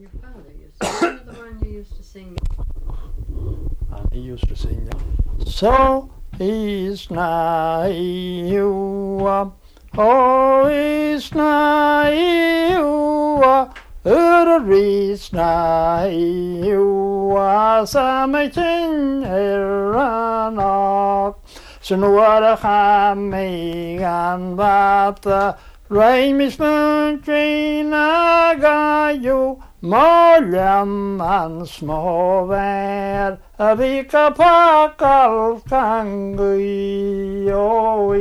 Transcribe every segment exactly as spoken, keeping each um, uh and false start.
Your father used to sing. The one you used to sing. And he used to sing, so is na you, oh is na you, er is na you, samatin eranak, snora khami gan bata, reimis muntrina gayu. Mollam an småvær, vika pakal kangui, o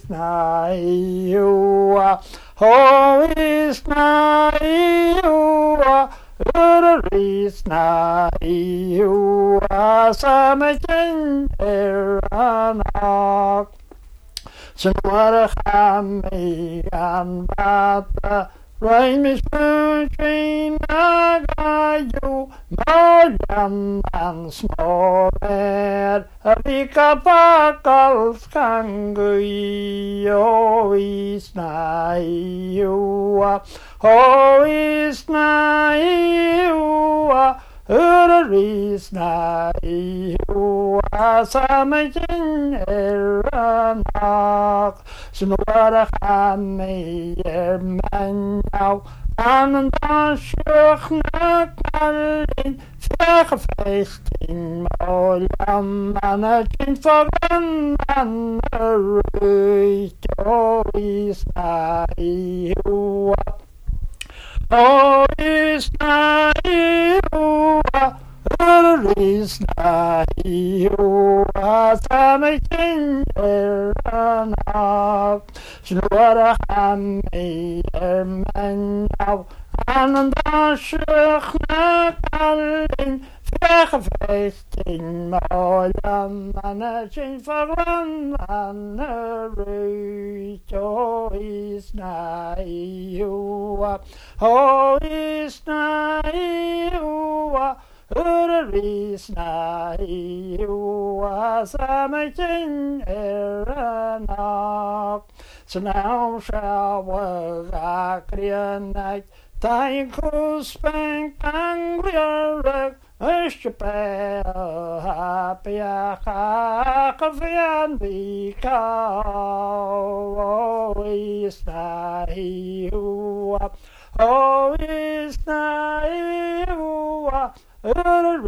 isnaiua, o isnaiua, ur isnaiua, samatin eranak. Snora khami an bata, reimis muntrina gayu, mollam an småvær, vika pakal kangui, o isnaiua, o isnaiua, ur isnaiua, samatin eranak. Snora khami ermanau, an dan sjuchna kallin, vergefeest in mollam, an het in verlangen ruit, o isnaiua, o isnaiua, ur isnaiua, samatin eranak. Snora khami ermanau, an dan sjuchna kallin, vergefeest in mollam, an het in verlangen ruit, o isnaiua, o isnaiua, ur isnaiua, samatin eranak. So now shall we akrianak, taing kuspenk angliarek, Ishpe hapia kakavian vika, o isnaiua, o isnaiua, ur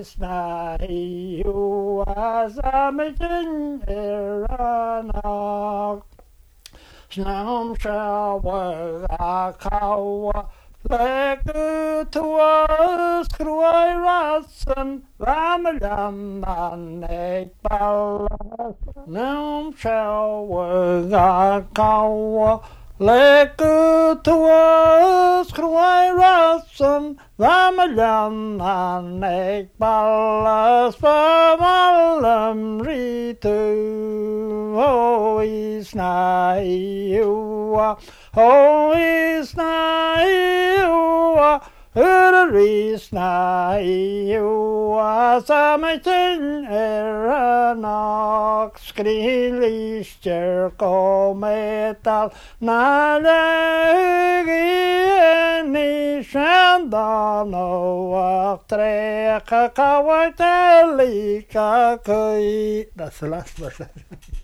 isnaiua, samatin eranak. Snam shawa akawa, legu tuas kruai ratsen, ramalam anek balas. Snam shawa akawa, legu tuas kruai ratsen, ramalam anek balas, pamalam ritu, o isnaiua, o isnaiua, ur isnaiua, samatin eranak. Skrinlister kometal, nalegi ni shandan och treka kawaitelika kui. That's the last verse.